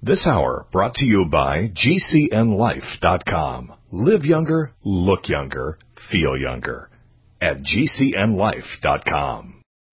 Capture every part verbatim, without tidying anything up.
This hour brought to you by G C N life dot com. Live younger, look younger, feel younger at G C N life dot com.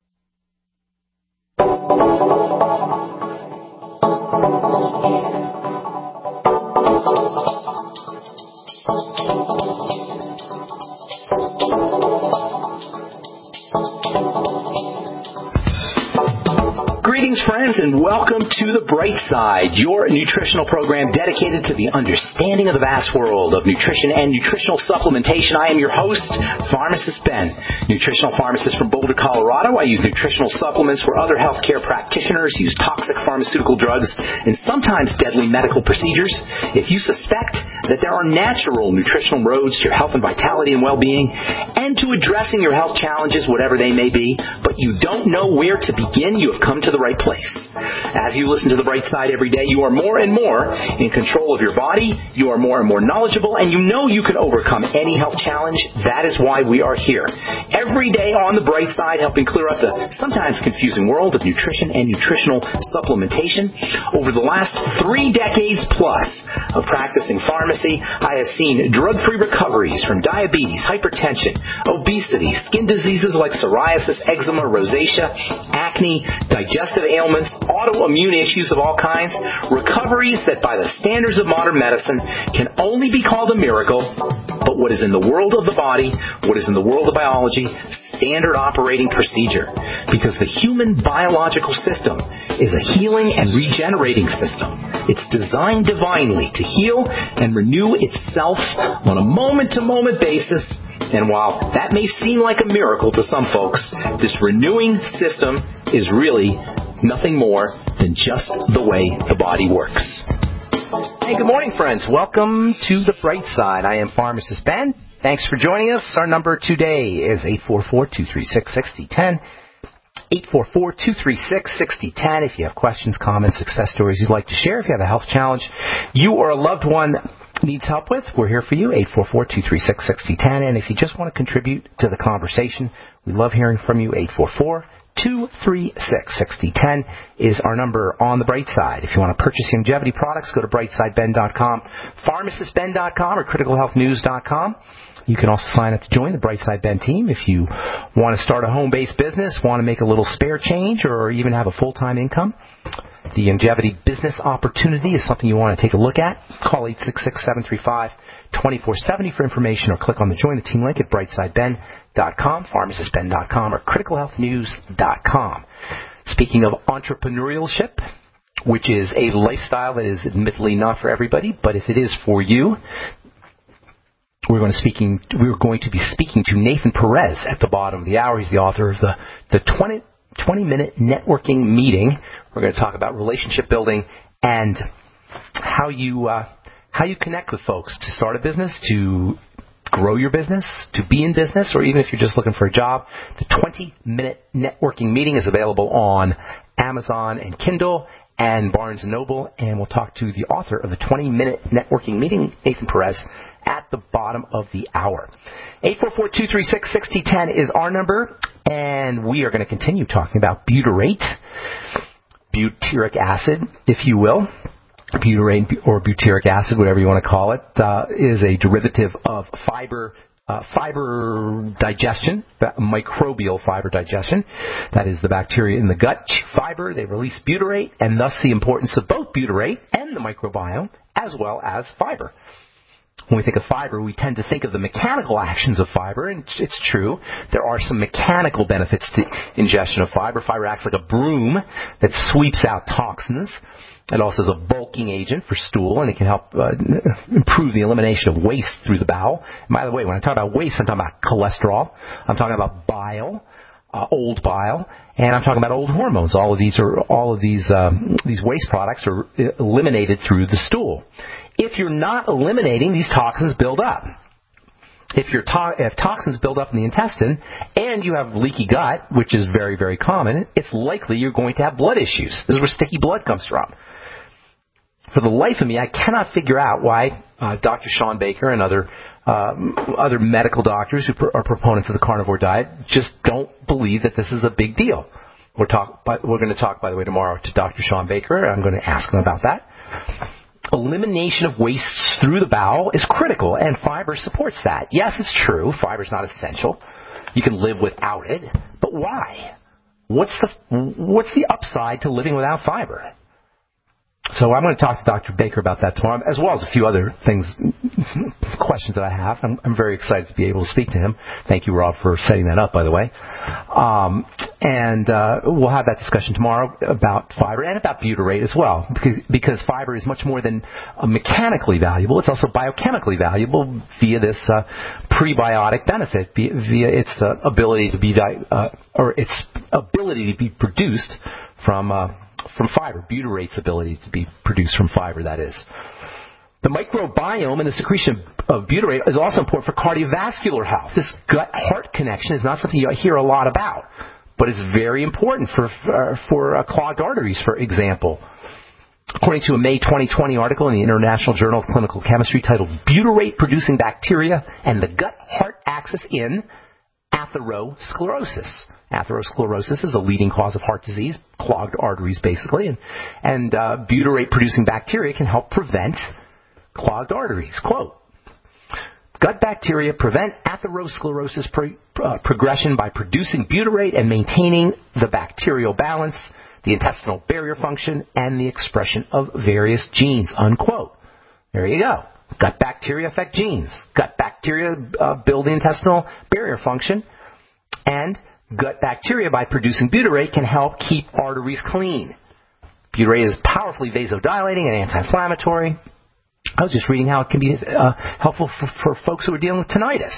Greetings, friends, and welcome to The Bright Side, your nutritional program dedicated to the understanding of the vast world of nutrition and nutritional supplementation. I am your host, Pharmacist Ben, nutritional pharmacist from Boulder, Colorado. I use nutritional supplements where other healthcare practitioners use toxic pharmaceutical drugs and sometimes deadly medical procedures. If you suspect that there are natural nutritional roads to your health and vitality and well-being and to addressing your health challenges, whatever they may be, but you don't know where to begin, you have come to the right place. As you listen to The Bright Side every day, you are more and more in control of your body, you are more and more knowledgeable, and you know you can overcome any health challenge. That is why we are here. Every day on The Bright Side, helping clear up the sometimes confusing world of nutrition and nutritional supplementation. Over the last three decades plus of practicing pharmacy, I have seen drug-free recoveries from diabetes, hypertension, obesity, skin diseases like psoriasis, eczema, rosacea, acne, digestive ailments, autoimmune issues of all kinds, recoveries that by the standards of modern medicine can only be called a miracle, but what is in the world of the body, what is in the world of biology, standard operating procedure. Because the human biological system is a healing and regenerating system. It's designed divinely to heal and renew itself on a moment-to-moment basis. And while that may seem like a miracle to some folks, this renewing system is really nothing more than just the way the body works. Hey, good morning, friends. Welcome to The Bright Side. I am Pharmacist Ben. Thanks for joining us. Our number today is eight four four, two three six, six zero one zero. eight four four, two three six, six zero one zero. If you have questions, comments, success stories you'd like to share, if you have a health challenge you or a loved one needs help with, we're here for you, eight four four, two three six, six zero one zero. And if you just want to contribute to the conversation, we love hearing from you. eight four four, two three six, six zero one zero is our number on The Bright Side. If you want to purchase longevity products, go to bright side ben dot com, pharmacist ben dot com, or critical health news dot com. You can also sign up to join the Bright Side Ben team if you want to start a home-based business, want to make a little spare change, or even have a full-time income. The longevity business opportunity is something you want to take a look at. Call eight six six, seven three five, two four seven zero for information, or click on the Join the Team link at bright side ben dot com, pharmacist ben dot com, or critical health news dot com. Speaking of entrepreneurship, which is a lifestyle that is admittedly not for everybody, but if it is for you, we're going to speaking. We're going to be speaking to Nathan Perez at the bottom of the hour. He's the author of the the twenty minute networking meeting. We're going to talk about relationship building and how you uh, how you connect with folks to start a business, to grow your business, to be in business, or even if you're just looking for a job. The twenty minute networking meeting is available on Amazon and Kindle and Barnes and Noble, and we'll talk to the author of the twenty minute networking meeting, Nathan Perez, at the bottom of the hour. eight four four, two three six, six zero one zero is our number, and we are going to continue talking about butyrate, butyric acid, if you will. Butyrate or butyric acid, whatever you want to call it, uh, is a derivative of fiber uh, fiber digestion, microbial fiber digestion. That is the bacteria in the gut fiber. They release butyrate, and thus the importance of both butyrate and the microbiome, as well as fiber. When we think of fiber, we tend to think of the mechanical actions of fiber, and it's true. There are some mechanical benefits to ingestion of fiber. Fiber acts like a broom that sweeps out toxins. It also is a bulking agent for stool, and it can help uh, improve the elimination of waste through the bowel. And by the way, when I talk about waste, I'm talking about cholesterol. I'm talking about bile, uh, old bile, and I'm talking about old hormones. All of these are all of these um, these waste products are eliminated through the stool. If you're not eliminating, these toxins build up. If, your to- if toxins build up in the intestine and you have leaky gut, which is very, very common, it's likely you're going to have blood issues. This is where sticky blood comes from. For the life of me, I cannot figure out why uh, Doctor Shawn Baker and other um, other medical doctors who pr- are proponents of the carnivore diet just don't believe that this is a big deal. We're, talk- we're going to talk, by the way, tomorrow to Doctor Shawn Baker. I'm going to ask him about that. elimination of waste through the bowel is critical, and fiber supports that. Yes, it's true. Fiber's not essential. You can live without it, but why? What's the what's the upside to living without fiber? So I'm going to talk to Doctor Baker about that tomorrow, as well as a few other things, questions that I have. I'm, I'm very excited to be able to speak to him. Thank you, Rob, for setting that up, by the way. Um, and uh, we'll have that discussion tomorrow about fiber and about butyrate as well, because, because fiber is much more than uh, mechanically valuable. It's also biochemically valuable via this uh, prebiotic benefit, via, via its uh, ability to be di- uh, or its ability to be produced from. Uh, From fiber, butyrate's ability to be produced from fiber, that is. The microbiome and the secretion of butyrate is also important for cardiovascular health. This gut-heart connection is not something you hear a lot about, but it's very important for uh, for uh, clogged arteries, for example. According to a May twenty twenty article in the International Journal of Clinical Chemistry titled Butyrate-Producing Bacteria and the Gut-Heart Axis in Atherosclerosis. Atherosclerosis is a leading cause of heart disease, clogged arteries basically, and, and uh, butyrate-producing bacteria can help prevent clogged arteries. Quote, gut bacteria prevent atherosclerosis pro- uh, progression by producing butyrate and maintaining the bacterial balance, the intestinal barrier function, and the expression of various genes, unquote. There you go. Gut bacteria affect genes. Gut bacteria uh, build the intestinal barrier function, and gut bacteria, by producing butyrate, can help keep arteries clean. Butyrate is powerfully vasodilating and anti-inflammatory. I was just reading how it can be uh, helpful for, for folks who are dealing with tinnitus.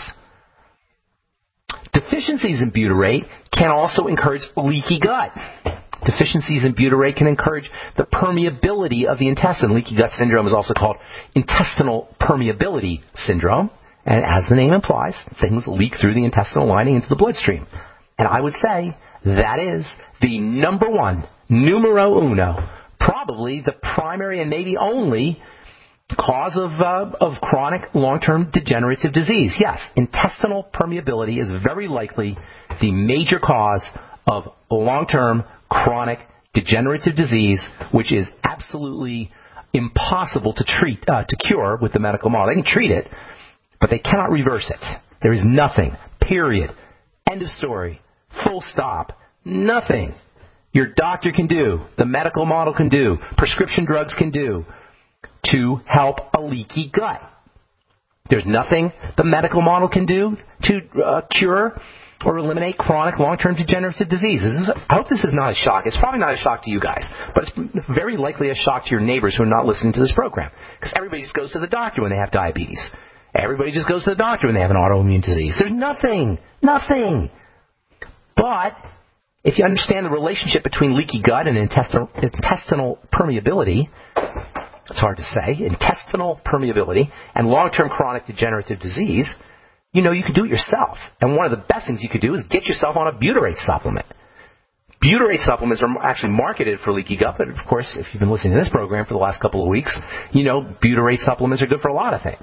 Deficiencies in butyrate can also encourage leaky gut. Deficiencies in butyrate can encourage the permeability of the intestine. Leaky gut syndrome is also called intestinal permeability syndrome. And as the name implies, things leak through the intestinal lining into the bloodstream. And I would say that is the number one, numero uno, probably the primary and maybe only cause of uh, of chronic long-term degenerative disease. Yes, intestinal permeability is very likely the major cause of long-term chronic degenerative disease, which is absolutely impossible to treat, uh, to cure with the medical model. They can treat it, but they cannot reverse it. There is nothing, period, end of story, full stop, nothing your doctor can do, the medical model can do, prescription drugs can do to help a leaky gut. There's nothing the medical model can do to uh, cure or eliminate chronic long-term degenerative diseases. This is, I hope this is not a shock. It's probably not a shock to you guys, but it's very likely a shock to your neighbors who are not listening to this program, because everybody just goes to the doctor when they have diabetes. Everybody just goes to the doctor when they have an autoimmune disease. There's nothing, nothing. But if you understand the relationship between leaky gut and intestinal, intestinal permeability, it's hard to say, intestinal permeability and long-term chronic degenerative disease, you know you can do it yourself. And one of the best things you could do is get yourself on a butyrate supplement. Butyrate supplements are actually marketed for leaky gut, but of course, if you've been listening to this program for the last couple of weeks, you know butyrate supplements are good for a lot of things.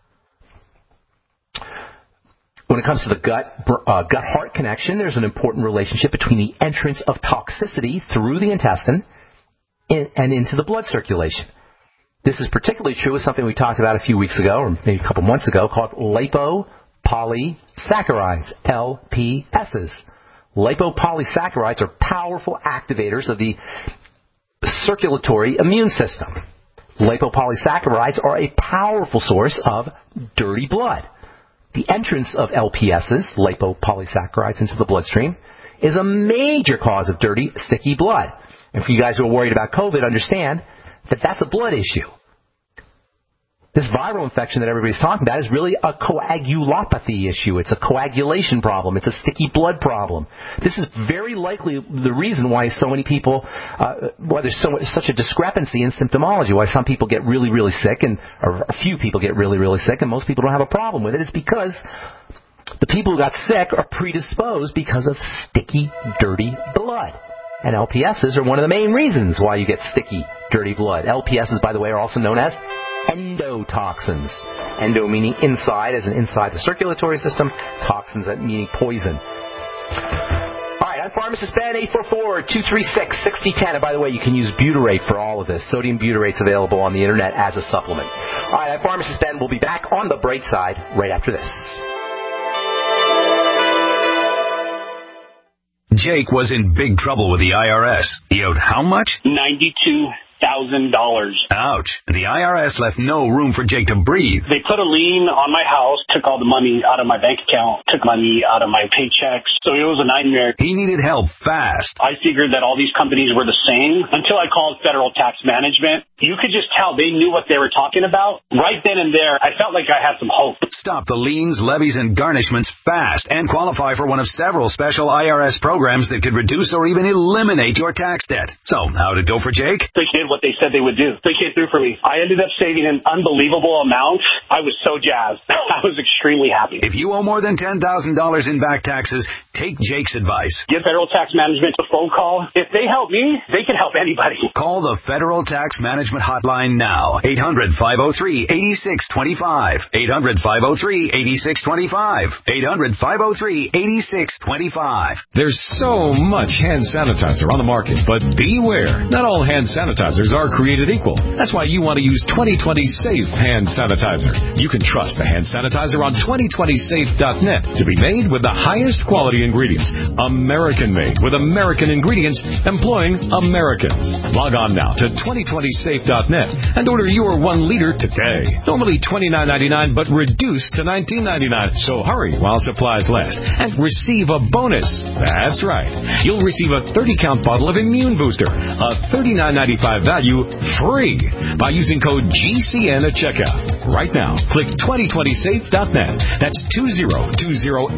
When it comes to the gut, uh, gut-heart connection, there's an important relationship between the entrance of toxicity through the intestine in, and into the blood circulation. This is particularly true with something we talked about a few weeks ago, or maybe a couple months ago, called lipopolysaccharides, L P S's. Lipopolysaccharides are powerful activators of the circulatory immune system. Lipopolysaccharides are a powerful source of dirty blood. The entrance of L P S's, lipopolysaccharides, into the bloodstream is a major cause of dirty, sticky blood. And for you guys who are worried about COVID, understand that that's a blood issue. This viral infection that everybody's talking about is really a coagulopathy issue. It's a coagulation problem. It's a sticky blood problem. This is very likely the reason why so many people, uh, why there's so much, such a discrepancy in symptomology, why some people get really, really sick, and or a few people get really, really sick, and most people don't have a problem with it. It's because the people who got sick are predisposed because of sticky, dirty blood. And L P S's are one of the main reasons why you get sticky, dirty blood. L P S's, by the way, are also known as endotoxins. Endo meaning inside, as in inside the circulatory system. Toxins meaning poison. All right, I'm Pharmacist Ben, eight four four, two three six, six zero one zero. And by the way, you can use butyrate for all of this. Sodium butyrate's available on the internet as a supplement. All right, I'm Pharmacist Ben. We'll be back on the bright side right after this. Jake was in big trouble with the I R S. He owed how much? ninety-two thousand dollars. Ouch. The I R S left no room for Jake to breathe. They put a lien on my house, took all the money out of my bank account, took money out of my paychecks. So it was a nightmare. He needed help fast. I figured that all these companies were the same until I called Federal Tax Management. You could just tell they knew what they were talking about. Right then and there, I felt like I had some hope. Stop the liens, levies, and garnishments fast and qualify for one of several special I R S programs that could reduce or even eliminate your tax debt. So, how'd it go for Jake? They did what they said they would do. They came through for me. I ended up saving an unbelievable amount. I was so jazzed. I was extremely happy. If you owe more than ten thousand dollars in back taxes, take Jake's advice. Give Federal Tax Management a phone call. If they help me, they can help anybody. Call the Federal Tax Management Hotline now. eight hundred, five oh three, eight six two five. eight hundred, five oh three, eight six two five. eight hundred, five oh three, eight six two five. There's so much hand sanitizer on the market, but beware. Not all hand sanitizers are created equal. That's why you want to use twenty twenty Safe Hand Sanitizer. You can trust the hand sanitizer on twenty twenty safe dot net to be made with the highest quality ingredients. American-made with American ingredients employing Americans. Log on now to twenty twenty safe dot net and order your one liter today. Normally twenty-nine ninety-nine, but reduced to nineteen ninety-nine. So hurry while supplies last and receive a bonus. That's right. You'll receive a thirty count bottle of Immune Booster, a thirty-nine ninety-five value, free by using code G C N at checkout. Right now, click twenty twenty safe dot net. That's two zero two zero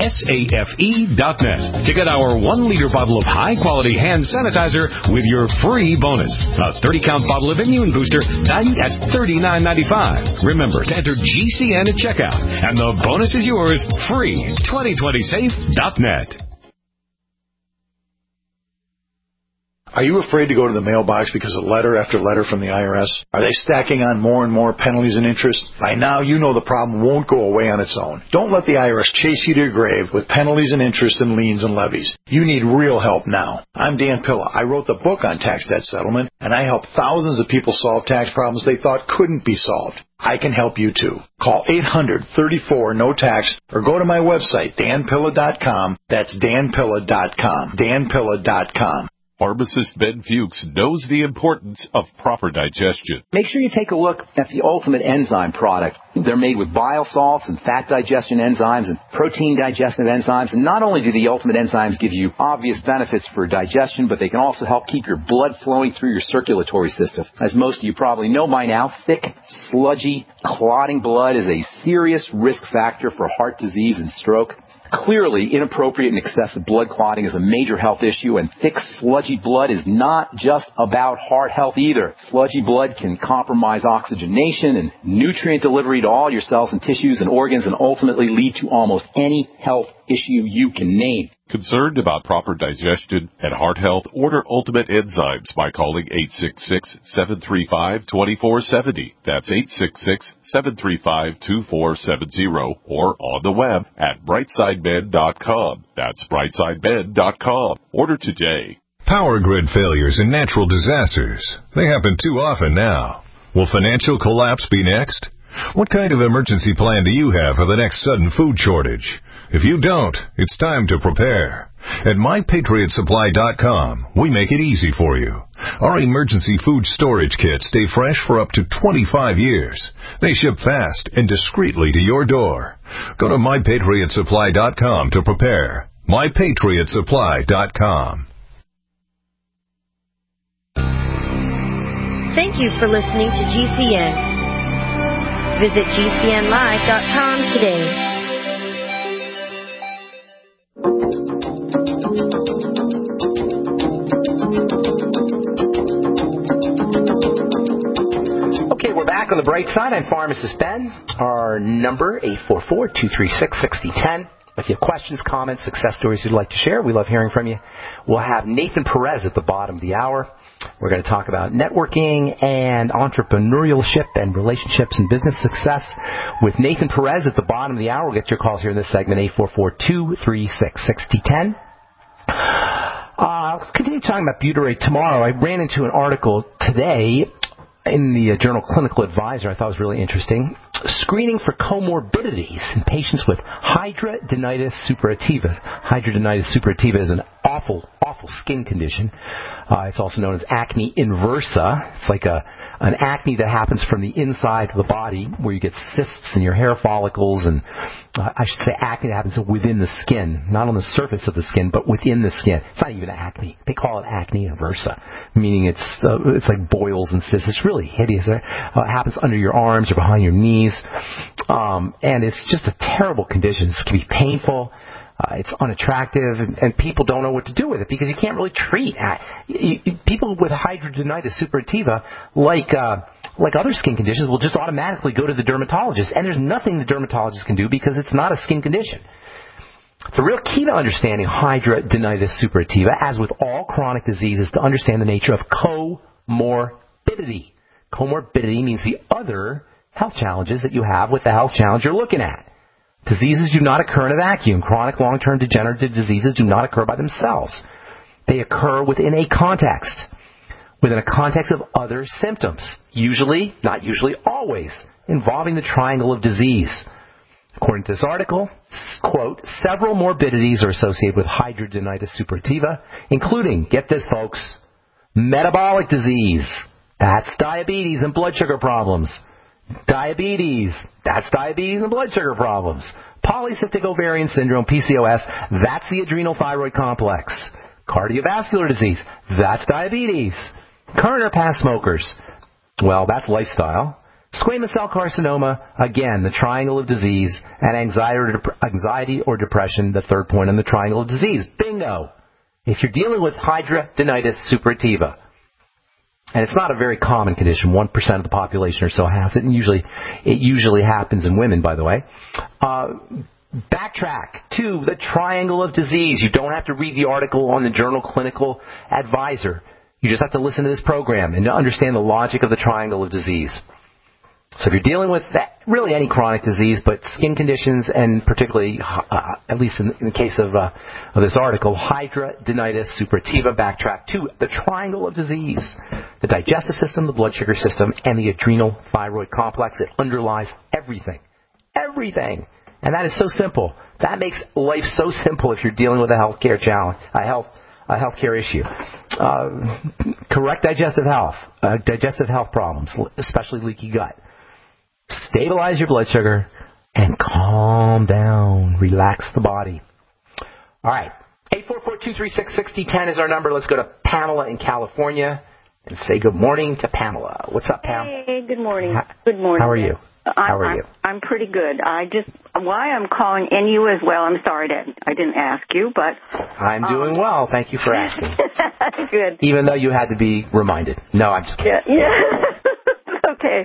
safe dot net to get our one liter bottle of high-quality hand sanitizer with your free bonus. A thirty count bottle of Immune Booster valued at thirty-nine ninety-five. Remember to enter G C N at checkout, and the bonus is yours free. twenty twenty safe dot net. Are you afraid to go to the mailbox because of letter after letter from the I R S? Are they stacking on more and more penalties and interest? By now, you know the problem won't go away on its own. Don't let the I R S chase you to your grave with penalties and interest and liens and levies. You need real help now. I'm Dan Pilla. I wrote the book on tax debt settlement, and I help thousands of people solve tax problems they thought couldn't be solved. I can help you too. Call eight hundred, thirty-four, no tax or go to my website, dan pilla dot com. That's dan pilla dot com. dan pilla dot com. Pharmacist Ben Fuchs knows the importance of proper digestion. Make sure you take a look at the Ultimate Enzyme product. They're made with bile salts and fat digestion enzymes and protein digestive enzymes. And not only do the Ultimate Enzymes give you obvious benefits for digestion, but they can also help keep your blood flowing through your circulatory system. As most of you probably know by now, thick, sludgy, clotting blood is a serious risk factor for heart disease and stroke. Clearly, inappropriate and excessive blood clotting is a major health issue, and thick, sludgy blood is not just about heart health either. Sludgy blood can compromise oxygenation and nutrient delivery to all your cells and tissues and organs and ultimately lead to almost any health issue you can name. Concerned about proper digestion and heart health? Order Ultimate Enzymes by calling eight six six, seven three five, two four seven zero. That's eight six six, seven three five, two four seven zero or on the web at brightside med dot com. That's brightside med dot com. Order today. Power grid failures and natural disasters. They happen too often now. Will financial collapse be next? What kind of emergency plan do you have for the next sudden food shortage? If you don't, it's time to prepare. At my patriot supply dot com, we make it easy for you. Our emergency food storage kits stay fresh for up to twenty-five years. They ship fast and discreetly to your door. Go to my patriot supply dot com to prepare. my patriot supply dot com. Thank you for listening to G C N. Visit G C N live dot com today. Okay, we're back on the bright side. I'm Pharmacist Ben. Our number, eight four four, two three six, six zero one zero. If you have questions, comments, success stories you'd like to share, we love hearing from you. We'll have Nathan Perez at the bottom of the hour. We're going to talk about networking and entrepreneurship and relationships and business success with Nathan Perez at the bottom of the hour. We'll get your calls here in this segment, eight four four, two three six, six zero one zero. I'll continue talking about butyrate tomorrow. I ran into an article today in the uh, journal Clinical Advisor I thought was really interesting. Screening for comorbidities in patients with hidradenitis suppurativa. Hidradenitis suppurativa is an awful, awful skin condition. Uh, it's also known as acne inversa. It's like a an acne that happens from the inside of the body, where you get cysts in your hair follicles, and uh, I should say acne that happens within the skin, not on the surface of the skin, but within the skin. It's not even acne. They call it acne inversa, meaning it's uh, it's like boils and cysts. It's really hideous. Uh, it happens under your arms or behind your knees, um, and it's just a terrible condition. It can be painful. Uh, it's unattractive, and, and people don't know what to do with it because you can't really treat uh, you, you, people with hidradenitis suppurativa, like uh, like other skin conditions, will just automatically go to the dermatologist, and there's nothing the dermatologist can do because it's not a skin condition. The real key to understanding hidradenitis suppurativa, as with all chronic disease, is to understand the nature of comorbidity. Comorbidity means the other health challenges that you have with the health challenge you're looking at. Diseases do not occur in a vacuum. Chronic long-term degenerative diseases do not occur by themselves. They occur within a context, within a context of other symptoms, usually, not usually, always, involving the triangle of disease. According to this article, quote, several morbidities are associated with hidradenitis suppurativa, including, get this folks, metabolic disease, that's diabetes and blood sugar problems. Diabetes, that's diabetes and blood sugar problems. Polycystic ovarian syndrome, P C O S, that's the adrenal thyroid complex. Cardiovascular disease, that's diabetes. Current or past smokers, well, that's lifestyle. Squamous cell carcinoma, again, the triangle of disease. And anxiety or, dep- anxiety or depression, the third point on the triangle of disease. Bingo! If you're dealing with hidradenitis suppurativa, and it's not a very common condition. One percent of the population or so has it, and usually it usually happens in women, by the way. Uh, backtrack to the triangle of disease. You don't have to read the article on the journal Clinical Advisor. You just have to listen to this program and to understand the logic of the triangle of disease. So if you're dealing with that, really any chronic disease, but skin conditions, and particularly, uh, at least in, in the case of, uh, of this article, hidradenitis suppurativa, backtrack to the triangle of disease, the digestive system, the blood sugar system, and the adrenal thyroid complex. It underlies everything. Everything. And that is so simple. That makes life so simple if you're dealing with a healthcare challenge, a health, a healthcare issue. Uh, correct digestive health, uh, digestive health problems, especially leaky gut. Stabilize your blood sugar and calm down. Relax the body. All right. eight four four, two three six, six zero one zero is our number. Let's go to Pamela in California and say good morning to Pamela. What's up, Pam? Hey, good morning. Good morning. How are you? I'm, How are you? I'm, I'm pretty good. I just, why I'm calling, and you as well, I'm sorry that I didn't ask you, but... I'm doing um, well. Thank you for asking. Good. Even though you had to be reminded. No, I'm just kidding. Yeah. yeah. Okay.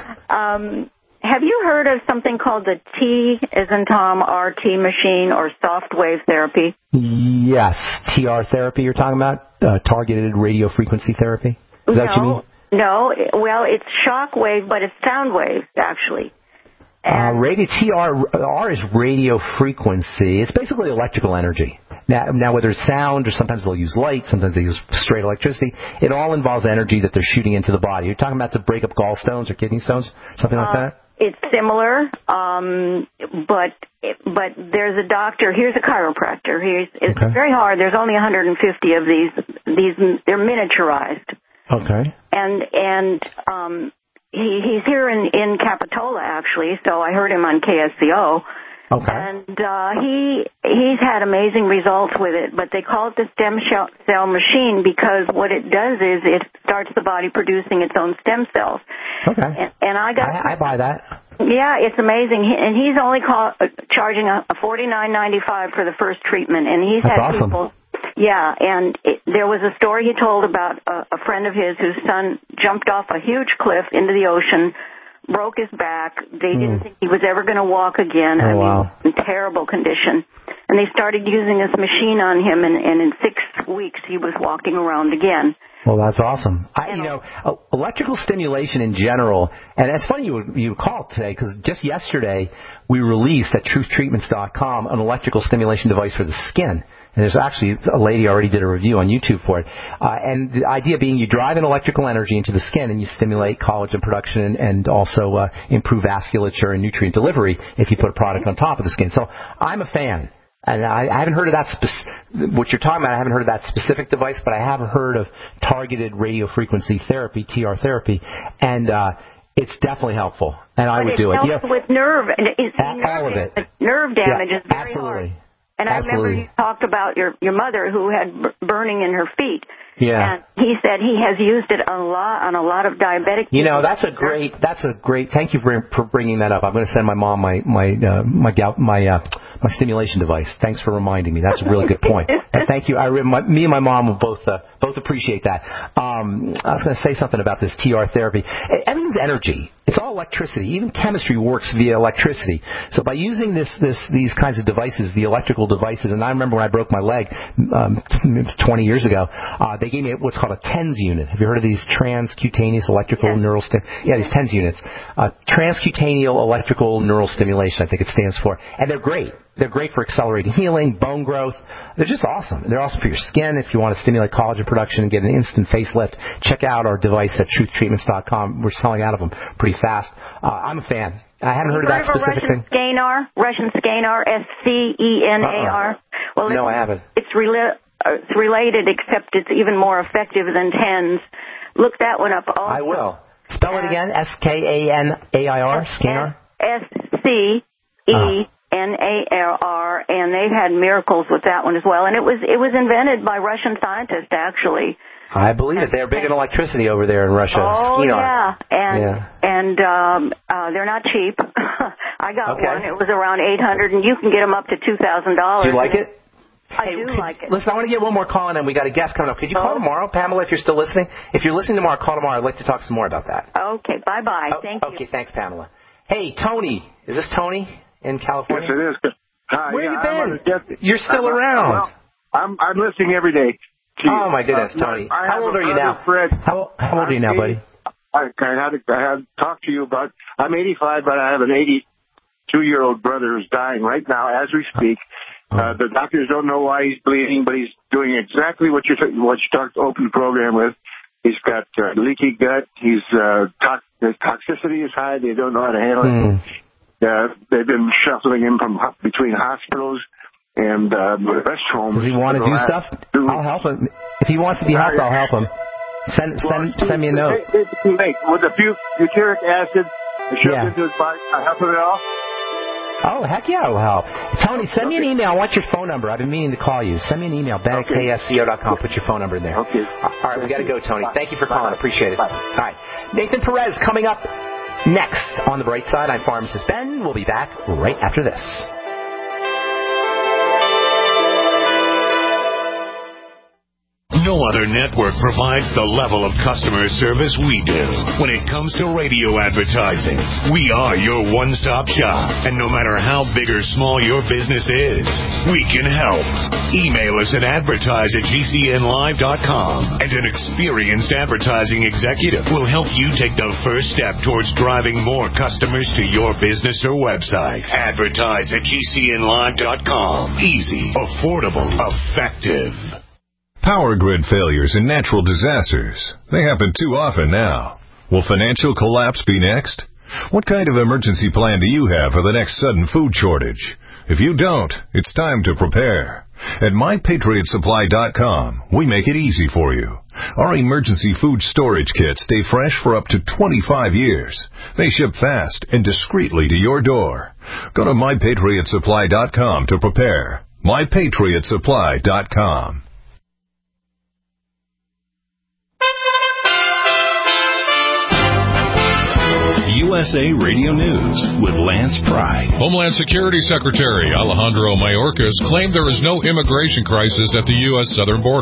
Um, have you heard of something called the T as in Tom R T machine, or soft wave therapy? Yes. T R therapy you're talking about? Uh, targeted radio frequency therapy? Is that no, what you mean? No. Well, it's shock wave, but it's sound waves, actually. Uh, radio, T R, R is radio frequency. It's basically electrical energy. Now, now, whether it's sound or sometimes they'll use light, sometimes they use straight electricity, it all involves energy that they're shooting into the body. You're talking about to break up gallstones or kidney stones, something like uh, that? It's similar, um, but but there's a doctor. Here's a chiropractor. Here's, it's okay. Very hard. There's only one hundred fifty of these. These they're miniaturized. Okay. And and um, he he's here in in Capitola actually. So I heard him on K S C O. Okay. And uh, he he's had amazing results with it, but they call it the stem cell machine because what it does is it starts the body producing its own stem cells. Okay. And, and I got I, I buy that. Yeah, it's amazing, and he's only call, uh, charging a, a forty-nine ninety-five for the first treatment, and he's That's had awesome. people. Yeah, and it, there was a story he told about a, a friend of his whose son jumped off a huge cliff into the ocean. Broke his back. They mm. didn't think he was ever going to walk again. Oh, I mean, wow. in terrible condition. And they started using this machine on him, and, and in six weeks he was walking around again. Well, that's awesome. I, you know, uh, electrical stimulation in general, and it's funny you you called today because just yesterday we released at truth treatments dot com an electrical stimulation device for the skin. And there's actually a lady already did a review on YouTube for it. Uh, and the idea being you drive an electrical energy into the skin and you stimulate collagen production and also uh, improve vasculature and nutrient delivery if you put a product on top of the skin. So I'm a fan. And I, I haven't heard of that, spec- what you're talking about, I haven't heard of that specific device, but I have heard of targeted radio frequency therapy, T R therapy, and uh, it's definitely helpful. And I but would do it. It helps yeah. with nerve. It's All nerve, of it. Nerve damage yeah, is very absolutely. hard. And I absolutely. remember you talked about your, your mother who had b- burning in her feet. Yeah. And he said he has used it a lot on a lot of diabetic people. You know, that's a great, that's a great, thank you for, for bringing that up. I'm going to send my mom my, my, uh, my gout, my, uh, my stimulation device. Thanks for reminding me. That's a really good point. And thank you. I, my, me and my mom will both, uh, both appreciate that. Um, I was going to say something about this T R therapy. Everything's energy. It's all electricity. Even chemistry works via electricity. So by using this, this, these kinds of devices, the electrical devices, and I remember when I broke my leg, um, twenty years ago, uh, they gave me what's called a TENS unit. Have you heard of these transcutaneous electrical yes. neural stim? Yeah, these TENS units. Uh, transcutaneal electrical neural stimulation, I think it stands for. And they're great. They're great for accelerating healing, bone growth. They're just awesome. They're awesome for your skin. If you want to stimulate collagen production and get an instant facelift, check out our device at truth treatments dot com. We're selling out of them pretty fast. Uh, I'm a fan. I haven't heard, heard of that specific Russian thing. Scanar? Russian Scanar, S C E N A R. Uh-uh. Well, no, it's, I haven't. It's, rela- uh, it's related, except it's even more effective than TENS. Look that one up also. I will. Spell it again. S K A N A I R, Scanar? S C E N A R, and they've had miracles with that one as well. And it was it was invented by Russian scientists, actually. I believe it. They're big in electricity over there in Russia. Oh, Scanar. yeah. And, yeah. and um, uh, they're not cheap. I got okay. one. It was around eight hundred dollars, and you can get them up to two thousand dollars. Do you like it? I hey, do could, like it. Listen, I want to get one more call in, and we got a guest coming up. Could you call oh. tomorrow, Pamela, if you're still listening? If you're listening tomorrow, call tomorrow. I'd like to talk some more about that. Okay, bye-bye. Oh, Thank okay, you. Okay, thanks, Pamela. Hey, Tony. Is this Tony in California? Yes, it is. Hi, Where yeah, you been? Just, you're still I'm, around. Well, I'm, I'm listening every day. To oh, my goodness, uh, Tony. I How old are you now? Fred. How, how old are you now, buddy? I, I had I had talked to you about. I'm eighty-five, but I have an eighty-two-year-old brother who's dying right now as we speak. Oh. Uh, the doctors don't know why he's bleeding, but he's doing exactly what you what you talked open the program with. He's got uh, leaky gut. He's uh, tox- his toxicity is high. They don't know how to handle mm. it. Uh, they've been shuffling him from between hospitals and uh, rest homes. Does he want to do stuff? I'll help him. If he wants to be helped, I'll help him. Send send well, send me a note. It's too late. With a few butyric acid shoved yeah. into his body, I help him at all? Oh, heck yeah, it'll help. Tony, send me an email. I want your phone number. I've been meaning to call you. Send me an email, ben at k s c o dot com. Put your phone number in there. Okay. All right, we got to go, Tony. Bye. Thank you for calling. Bye. Appreciate it. Bye. All right. Nathan Perez coming up next on The Bright Side. I'm Pharmacist Ben. We'll be back right after this. No other network provides the level of customer service we do. When it comes to radio advertising, we are your one-stop shop. And no matter how big or small your business is, we can help. Email us at advertise at g c n live dot com, and an experienced advertising executive will help you take the first step towards driving more customers to your business or website. Advertise at g c n live dot com. Easy, affordable, effective. Power grid failures and natural disasters. They happen too often now. Will financial collapse be next? What kind of emergency plan do you have for the next sudden food shortage? If you don't, it's time to prepare. At my patriot supply dot com, we make it easy for you. Our emergency food storage kits stay fresh for up to twenty-five years. They ship fast and discreetly to your door. Go to my patriot supply dot com to prepare. my patriot supply dot com. U S A Radio News with Lance Pry. Homeland Security Secretary Alejandro Mayorkas claimed there is no immigration crisis at the U S southern border.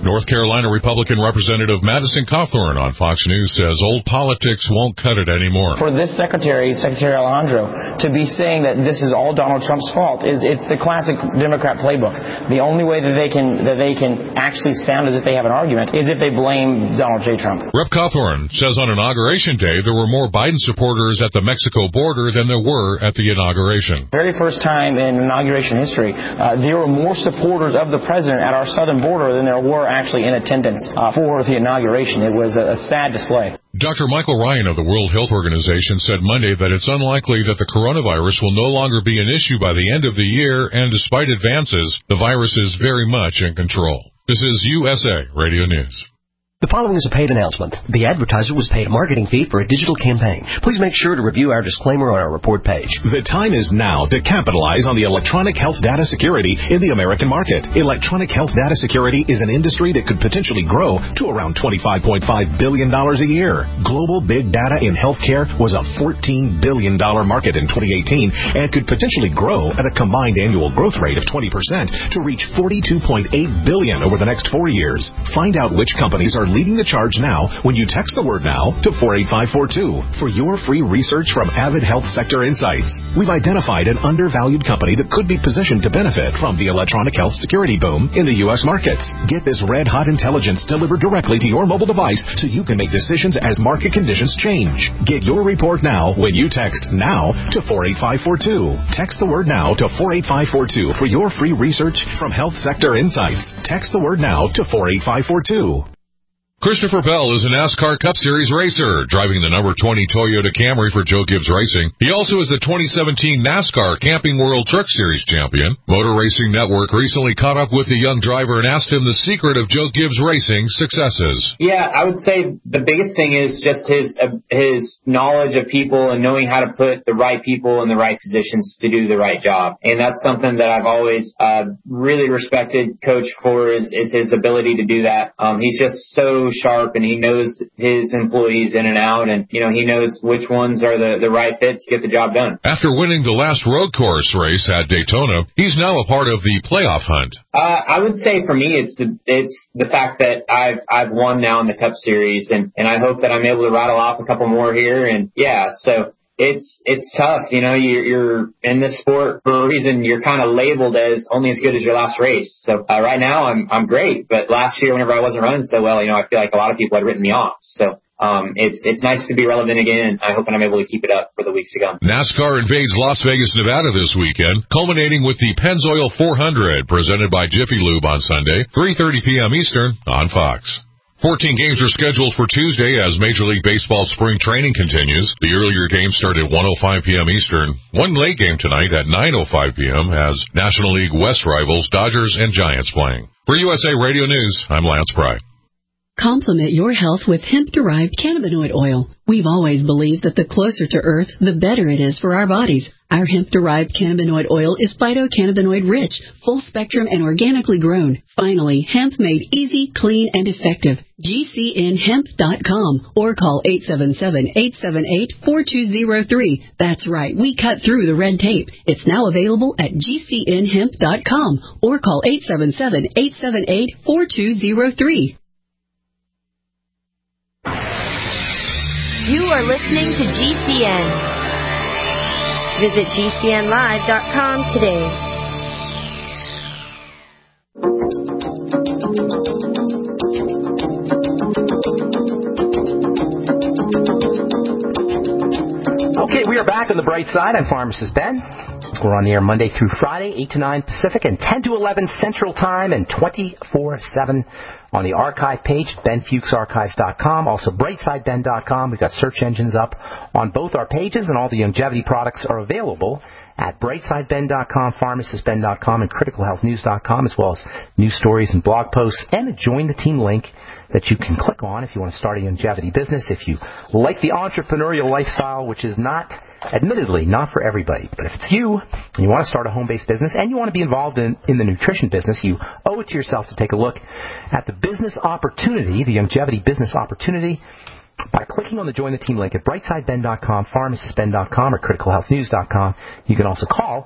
North Carolina Republican Representative Madison Cawthorn on Fox News says old politics won't cut it anymore. For this secretary, Secretary Alejandro, to be saying that this is all Donald Trump's fault is it's the classic Democrat playbook. The only way that they can that they can actually sound as if they have an argument is if they blame Donald J. Trump. Rep Cawthorn says on Inauguration Day there were more Biden supporters at the Mexico border than there were at the inauguration. Very first time in inauguration history, uh, there were more supporters of the president at our southern border than there were actually in attendance uh, for the inauguration. It was a, a sad display. Doctor Michael Ryan of the World Health Organization said Monday that it's unlikely that the coronavirus will no longer be an issue by the end of the year, and despite advances, the virus is very much in control. This is U S A Radio News. The following is a paid announcement. The advertiser was paid a marketing fee for a digital campaign. Please make sure to review our disclaimer on our report page. The time is now to capitalize on the electronic health data security in the American market. Electronic health data security is an industry that could potentially grow to around twenty-five point five billion dollars a year. Global big data in healthcare was a fourteen billion dollars market in twenty eighteen and could potentially grow at a combined annual growth rate of twenty percent to reach forty-two point eight billion dollars over the next four years. Find out which companies are leading the charge now when you text the word now to four eight five four two for your free research from Avid Health Sector Insights. We've identified an undervalued company that could be positioned to benefit from the electronic health security boom in the U S markets. Get this red-hot intelligence delivered directly to your mobile device so you can make decisions as market conditions change. Get your report now when you text now to four eight five four two. Text the word now to four eight five four two for your free research from Health Sector Insights. Text the word now to four eight five four two. Christopher Bell is a NASCAR Cup Series racer, driving the number twenty Toyota Camry for Joe Gibbs Racing. He also is the twenty seventeen NASCAR Camping World Truck Series champion. Motor Racing Network recently caught up with the young driver and asked him the secret of Joe Gibbs Racing's successes. Yeah, I would say the biggest thing is just his uh, his knowledge of people and knowing how to put the right people in the right positions to do the right job. And that's something that I've always uh, really respected Coach for is, is his ability to do that. Um, he's just so sharp, and he knows his employees in and out, and you know he knows which ones are the, the right fit to get the job done. After winning the last road course race at Daytona, he's now a part of the playoff hunt. Uh, I would say for me, it's the it's the fact that I've I've won now in the Cup Series, and and I hope that I'm able to rattle off a couple more here, and yeah, so. It's it's tough, you know. You're, you're in this sport for a reason. You're kind of labeled as only as good as your last race. So uh, right now I'm I'm great, but last year whenever I wasn't running so well, you know, I feel like a lot of people had written me off. So um, it's it's nice to be relevant again. I hope I'm able to keep it up for the weeks to come. NASCAR invades Las Vegas, Nevada this weekend, culminating with the Pennzoil four hundred presented by Jiffy Lube on Sunday, three thirty p.m. Eastern on Fox. fourteen games are scheduled for Tuesday as Major League Baseball spring training continues. The earlier games start at one oh five p.m. Eastern. One late game tonight at nine oh five p.m. has National League West rivals Dodgers and Giants playing. For U S A Radio News, I'm Lance Pry. Complement your health with hemp-derived cannabinoid oil. We've always believed that the closer to Earth, the better it is for our bodies. Our hemp-derived cannabinoid oil is phytocannabinoid-rich, full-spectrum, and organically grown. Finally, hemp made easy, clean, and effective. G C N hemp dot com or call eight seven seven, eight seven eight, four two zero three. That's right, we cut through the red tape. It's now available at G C N hemp dot com or call eight seven seven, eight seven eight, four two zero three. You are listening to G C N. Visit G C N live dot com today. Okay, we are back on the bright side. I'm Pharmacist Ben. We're on the air Monday through Friday, eight to nine Pacific and ten to eleven Central Time and twenty-four seven on the archive page at ben fuchs archives dot com, also brightside ben dot com. We've got search engines up on both our pages, and all the longevity products are available at brightside ben dot com, pharmacist ben dot com, and critical health news dot com, as well as news stories and blog posts, and a Join the Team link that you can click on if you want to start a longevity business, if you like the entrepreneurial lifestyle, which is not, admittedly, not for everybody. But if it's you, and you want to start a home-based business, and you want to be involved in, in the nutrition business, you owe it to yourself to take a look at the business opportunity, the longevity business opportunity, by clicking on the Join the Team link at brightside ben dot com, pharmacist ben dot com, or critical health news dot com. You can also call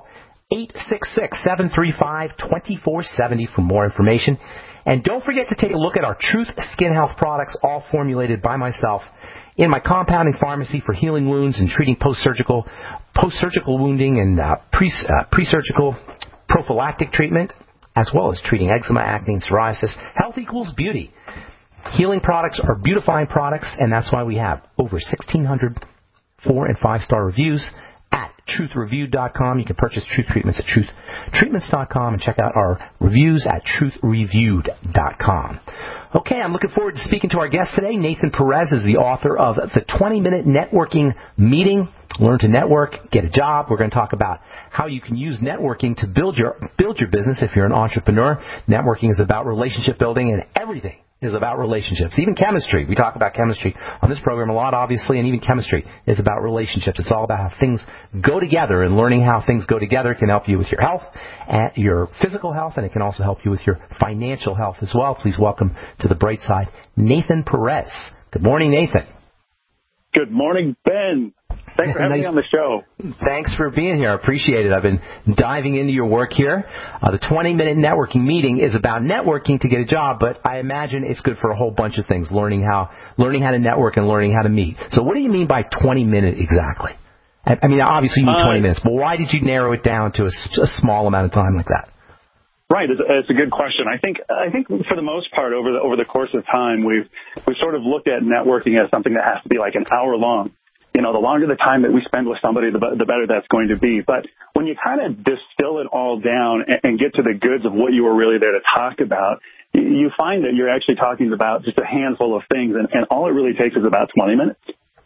eight six six, seven three five, two four seven zero for more information. And don't forget to take a look at our Truth Skin Health products, all formulated by myself in my compounding pharmacy for healing wounds and treating post-surgical post-surgical wounding and uh, pre, uh, pre-surgical prophylactic treatment, as well as treating eczema, acne, and psoriasis. Health equals beauty. Healing products are beautifying products, and that's why we have over sixteen hundred four- and five-star reviews at truth review dot com. You can purchase Truth Treatments at truth treatments dot com and check out our reviews at truth reviewed dot com. Okay, I'm looking forward to speaking to our guest today. Nathan Perez is the author of The twenty-Minute Networking Meeting, Learn to Network, Get a Job. We're going to talk about how you can use networking to build your build your business if you're an entrepreneur. Networking is about relationship building, and everything is about relationships. Even chemistry. We talk about chemistry on this program a lot, obviously, and even chemistry is about relationships. It's all about how things go together, and learning how things go together can help you with your health, and your physical health, and it can also help you with your financial health as well. Please welcome to the bright side, Nathan Perez. Good morning, Nathan. Good morning, Ben. Thanks for having nice. me on the show. Thanks for being here. I appreciate it. I've been diving into your work here. Uh, the twenty-minute networking meeting is about networking to get a job, but I imagine it's good for a whole bunch of things, learning how learning how to network and learning how to meet. So what do you mean by twenty minute exactly? I, I mean, obviously you mean twenty uh, minutes, but why did you narrow it down to a, a small amount of time like that? Right, it's, it's a good question. I think I think for the most part, over the over the course of time, we've we've sort of looked at networking as something that has to be like an hour long. You know, the longer the time that we spend with somebody, the, the better that's going to be. But when you kind of distill it all down and, and get to the goods of what you were really there to talk about, you find that you're actually talking about just a handful of things, and, and all it really takes is about twenty minutes.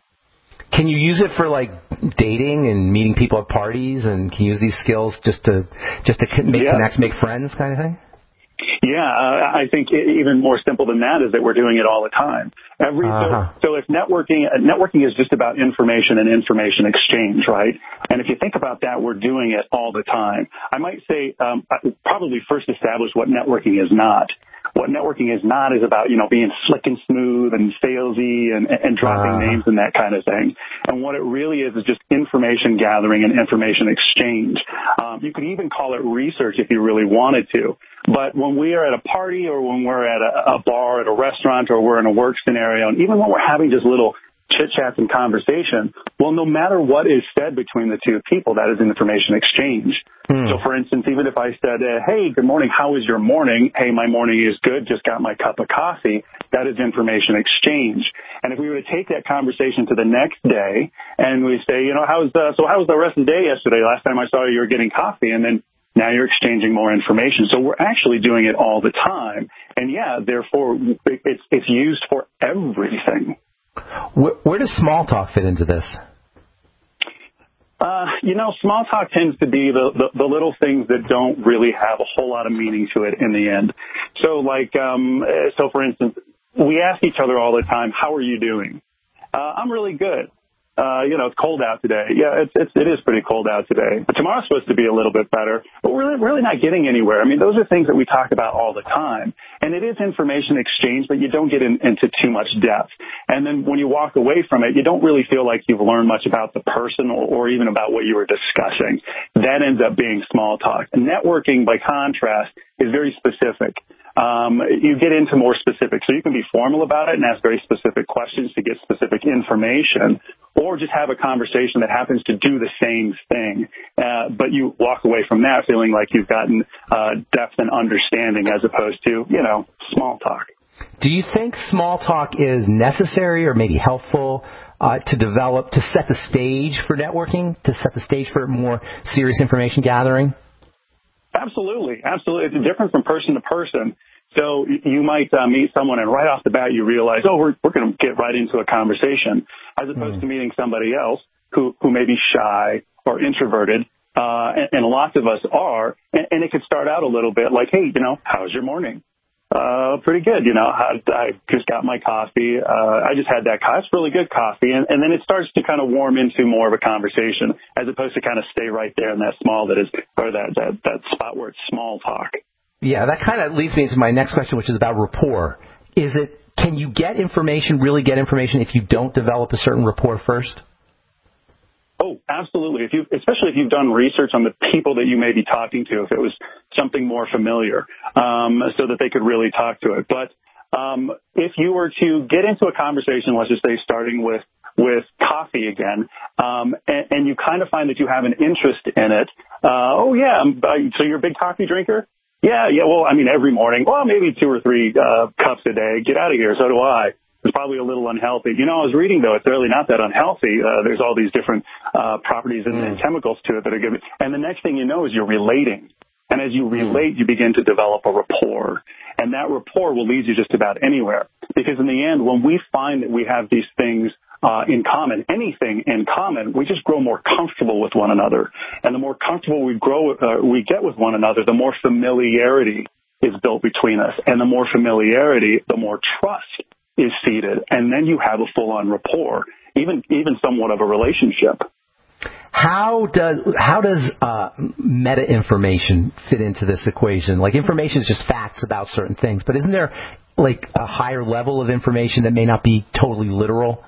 Can you use it for, like, dating and meeting people at parties, and can you use these skills just to just to make yeah. connect, make friends kind of thing? Yeah, uh, I think even more simple than that is that we're doing it all the time. Every uh-huh. so, so if networking uh, networking is just about information and information exchange, right? And if you think about that, we're doing it all the time. I might say um, probably first establish what networking is not. What networking is not is about, you know, being slick and smooth and salesy and, and dropping uh. names and that kind of thing. And what it really is is just information gathering and information exchange. Um, you could even call it research if you really wanted to. But when we are at a party or when we're at a, a bar, at a restaurant, or we're in a work scenario, and even when we're having just little chit-chats and conversation, well, no matter what is said between the two people, that is information exchange. Hmm. So, for instance, even if I said, uh, hey, good morning, how is your morning? Hey, my morning is good, just got my cup of coffee. That is information exchange. And if we were to take that conversation to the next day and we say, you know, how's the, so how was the rest of the day yesterday? Last time I saw you, you were getting coffee, and then now you're exchanging more information. So we're actually doing it all the time. And, yeah, therefore, it's, it's used for everything. Where, where does small talk fit into this? Uh, you know, small talk tends to be the, the, the little things that don't really have a whole lot of meaning to it in the end. So, like, um, so for instance, we ask each other all the time, how are you doing? Uh, I'm really good. Uh, you know, it's cold out today. Yeah, it's, it's, it is pretty cold out today. But tomorrow's supposed to be a little bit better. But we're really, really not getting anywhere. I mean, those are things that we talk about all the time. And it is information exchange, but you don't get in, into too much depth. And then when you walk away from it, you don't really feel like you've learned much about the person or, or even about what you were discussing. That ends up being small talk. And networking, by contrast, is very specific. Um, you get into more specifics. So you can be formal about it and ask very specific questions to get specific information, or just have a conversation that happens to do the same thing. Uh, but you walk away from that feeling like you've gotten uh, depth and understanding as opposed to, you know, small talk. Do you think small talk is necessary or maybe helpful uh, to develop, to set the stage for networking, to set the stage for more serious information gathering? Absolutely. Absolutely. It's different from person to person. So you might uh, meet someone and right off the bat you realize, oh, we're, we're going to get right into a conversation, as opposed mm. to meeting somebody else who, who may be shy or introverted, uh, and, and lots of us are, and, and it could start out a little bit like, hey, you know, how's your morning? Uh, pretty good. You know, I, I just got my coffee. Uh, I just had that coffee. It's really good coffee. And, and then it starts to kind of warm into more of a conversation as opposed to kind of stay right there in that small that is, or that, that, that spot where it's small talk. Yeah, that kind of leads me into my next question, which is about rapport. Is it, can you get information, really get information if you don't develop a certain rapport first? Oh, absolutely. If you, especially if you've done research on the people that you may be talking to, if it was something more familiar, um, so that they could really talk to it. But um, if you were to get into a conversation, let's just say starting with with coffee again, um, and, and you kind of find that you have an interest in it. Uh, oh yeah, so you're a big coffee drinker? Yeah, yeah. Well, I mean, every morning. Well, maybe two or three uh, cups a day. Get out of here. So do I. It's probably a little unhealthy. You know, I was reading, though, it's really not that unhealthy. Uh, there's all these different uh, properties and, mm. and chemicals to it that are given. And the next thing you know is you're relating. And as you relate, you begin to develop a rapport. And that rapport will lead you just about anywhere. Because in the end, when we find that we have these things uh, in common, anything in common, we just grow more comfortable with one another. And the more comfortable we grow, uh, we get with one another, the more familiarity is built between us. And the more familiarity, the more trust is seated, and then you have a full-on rapport, even even somewhat of a relationship. How does how does uh, meta information fit into this equation? Like, information is just facts about certain things, but isn't there like a higher level of information that may not be totally literal?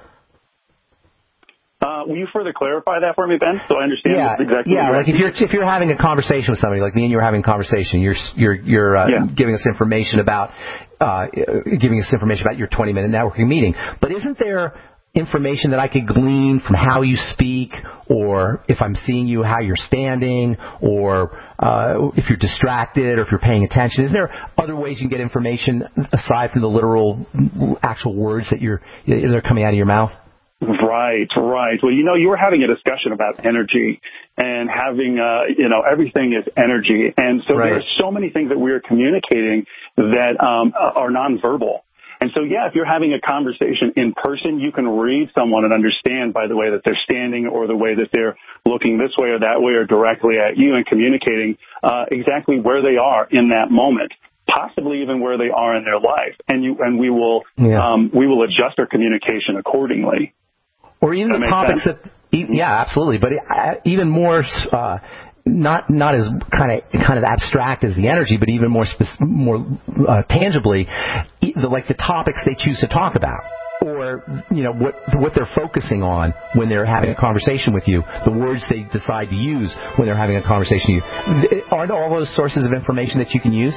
Uh, will you further clarify that for me, Ben, so I understand yeah, exactly? Yeah, what like if you're if you're having a conversation with somebody, like me and you are having a conversation, you're you're you're uh, yeah. giving us information about uh, giving us information about your twenty minute networking meeting. But isn't there information that I could glean from how you speak, or if I'm seeing you, how you're standing, or uh, if you're distracted, or if you're paying attention? Isn't there other ways you can get information aside from the literal, actual words that you're that are coming out of your mouth? Right, right. Well, you know, you were having a discussion about energy and having, uh, you know, everything is energy. And so right. there are so many things that we are communicating that um, are nonverbal. And so, yeah, if you're having a conversation in person, you can read someone and understand by the way that they're standing or the way that they're looking this way or that way or directly at you and communicating uh, exactly where they are in that moment. Possibly even where they are in their life. And you and we will yeah. um, we will adjust our communication accordingly. Or even the topics sense? that, yeah, absolutely. But even more, uh, not not as kind of kind of abstract as the energy, but even more spec- more uh, tangibly, the, like the topics they choose to talk about, or you know what what they're focusing on when they're having a conversation with you, the words they decide to use when they're having a conversation with you. Aren't all those sources of information that you can use?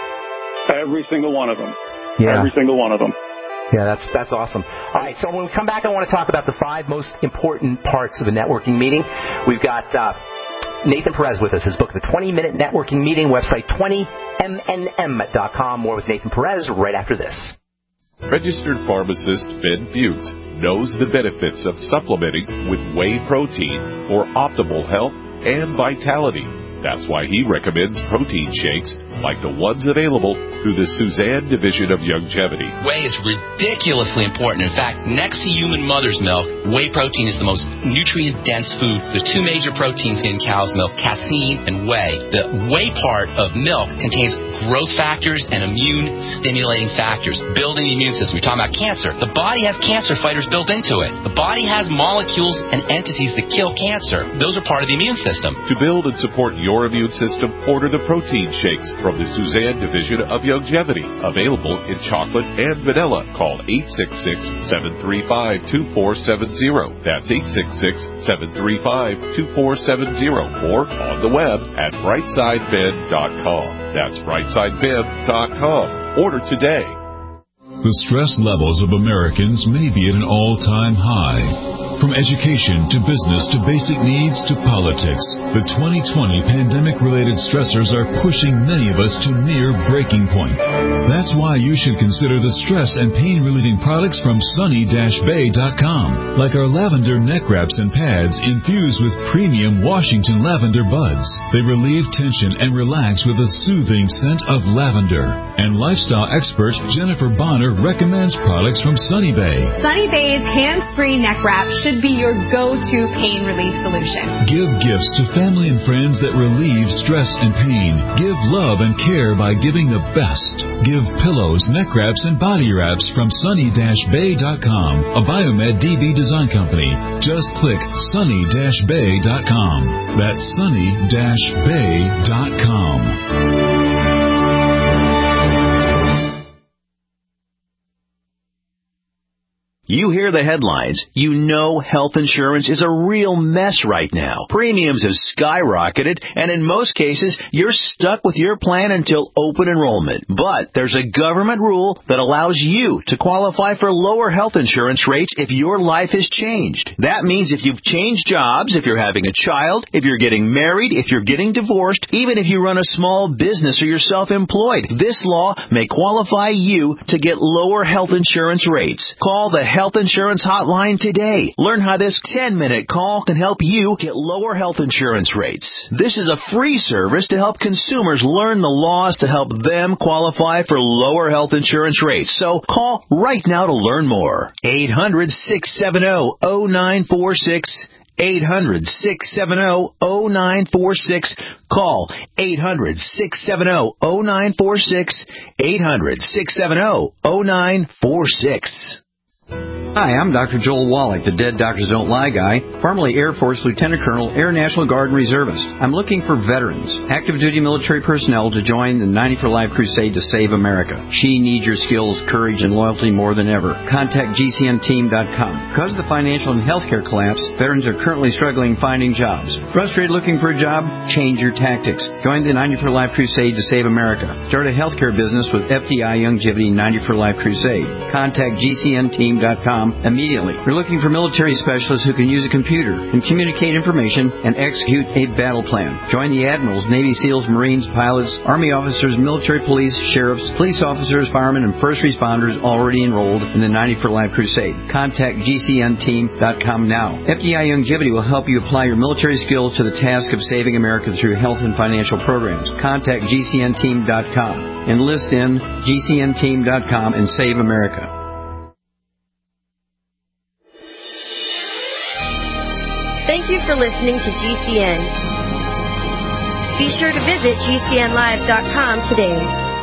Every single one of them. Yeah. Every single one of them. Yeah, that's that's awesome. All right, so when we come back, I want to talk about the five most important parts of a networking meeting. We've got uh, Nathan Perez with us. His book, The twenty minute Networking Meeting, website twenty m n m dot com. More with Nathan Perez right after this. Registered pharmacist Ben Fuchs knows the benefits of supplementing with whey protein for optimal health and vitality. That's why he recommends protein shakes like the ones available through the Suzanne Division of Youngevity. Whey is ridiculously important. In fact, next to human mother's milk, whey protein is the most nutrient-dense food. There's two major proteins in cow's milk, casein and whey. The whey part of milk contains growth factors and immune-stimulating factors, building the immune system. We're talking about cancer. The body has cancer fighters built into it. The body has molecules and entities that kill cancer. Those are part of the immune system. To build and support your immune system, order the protein shakes from the Suzanne Division of Youngevity. Available in chocolate and vanilla. Call eight six six, seven three five, two four seven zero. That's eight six six, seven three five, two four seven zero. Or on the web at brightside ben dot com. That's brightside ben dot com. Order today. The stress levels of Americans may be at an all-time high. From education to business to basic needs to politics, the twenty twenty pandemic-related stressors are pushing many of us to near breaking point. That's why you should consider the stress and pain-relieving products from sunny dash bay dot com, like our lavender neck wraps and pads infused with premium Washington lavender buds. They relieve tension and relax with a soothing scent of lavender. And lifestyle expert Jennifer Bonner recommends products from Sunny Bay. Sunny Bay's hands-free neck wrap should be your go-to pain relief solution. Give gifts to family and friends that relieve stress and pain. Give love and care by giving the best. Give pillows, neck wraps, and body wraps from sunny dash bay dot com, a Biomed D B design company. Just click sunny dash bay dot com. That's sunny dash bay dot com. You hear the headlines. You know health insurance is a real mess right now. Premiums have skyrocketed, and in most cases, you're stuck with your plan until open enrollment. But there's a government rule that allows you to qualify for lower health insurance rates if your life has changed. That means if you've changed jobs, if you're having a child, if you're getting married, if you're getting divorced, even if you run a small business or you're self-employed, this law may qualify you to get lower health insurance rates. Call the Health Insurance Hotline today. Learn how this ten-minute call can help you get lower health insurance rates. This is a free service to help consumers learn the laws to help them qualify for lower health insurance rates. So call right now to learn more. eight hundred, six seven zero, zero nine four six. eight hundred, six seven zero, zero nine four six. Call eight hundred, six seven zero, zero nine four six. eight hundred, six seven zero, zero nine four six. Hi, I'm Doctor Joel Wallach, the Dead Doctors Don't Lie guy, formerly Air Force Lieutenant Colonel, Air National Guard and Reservist. I'm looking for veterans, active duty military personnel to join the ninety for Life crusade to save America. She needs your skills, courage, and loyalty more than ever. Contact G C N team dot com. Because of the financial and healthcare collapse, veterans are currently struggling finding jobs. Frustrated looking for a job? Change your tactics. Join the ninety for Life crusade to save America. Start a healthcare business with F D I Youngevity ninety for Life crusade. Contact G C N team dot com immediately. We're looking for military specialists who can use a computer and communicate information and execute a battle plan. Join the admirals, Navy SEALs, Marines, pilots, Army officers, military police, sheriffs, police officers, firemen, and first responders already enrolled in the ninety for Life crusade. Contact G C N team dot com now. F D I Youngevity will help you apply your military skills to the task of saving America through health and financial programs. Contact G C N team dot com. Enlist in G C N team dot com and save America. Thank you for listening to G C N. Be sure to visit G C N live dot com today.